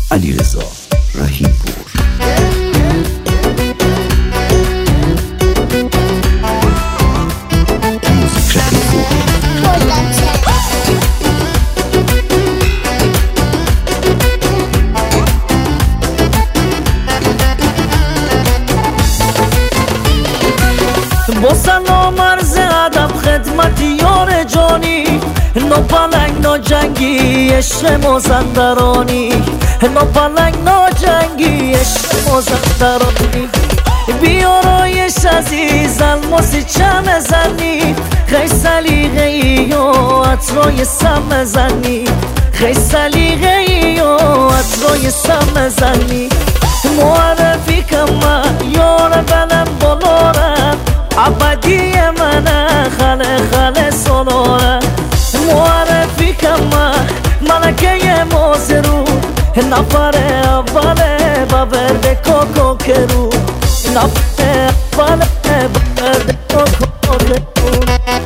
علیرضا رحیم‌پور. با سلام عرض ادب خدمت یار جانی، نو پلنگ نو جنگی عشق مازندرانی، نو پلنگ نو جنگی عشق مازندرانی. بیارایش عزیز الماسی چم زنی، خیلی سلیقه ای و عطرای سم زنی، خیلی سلیقه ای و عطرای سم زنی. معرفی کما یار بلم بلارم، عبدی منه خاله خاله سناره. معرفی کما ملکه مازرو، نفر اوله ببرد کوکو کرو، نفر اوله ببرد کوکو کرو.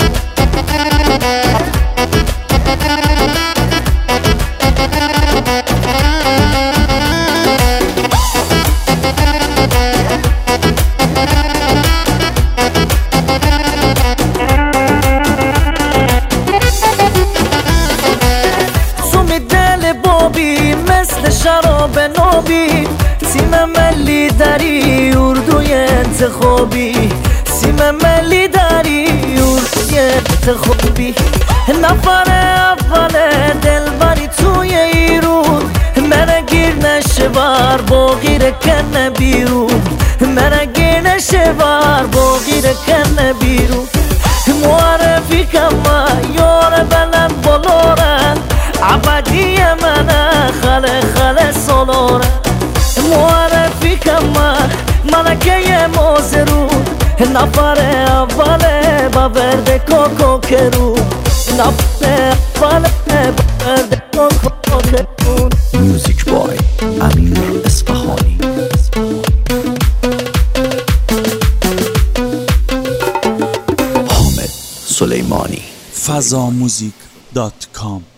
مثل شراب نابی، تیم ملی داری اردوی انتخابی، تیم ملی داری اردوی انتخابی. نفر اول دلبری توی ایرون، منه گیر نشه بر باقی رکن بیرون، منه گیر نشه بر باقی رکن بیرون. معرفی کما یار بلند بلارن، عبدی منه خاله خاله سناره. معرفی کما ملکه مازرون، نفر اوله ببرد کوکو کرو، نفر اوله ببرد کوکو کرو. میوزیک بای امیر اصفهانی. حامد سلیمانی. fazamuzik.com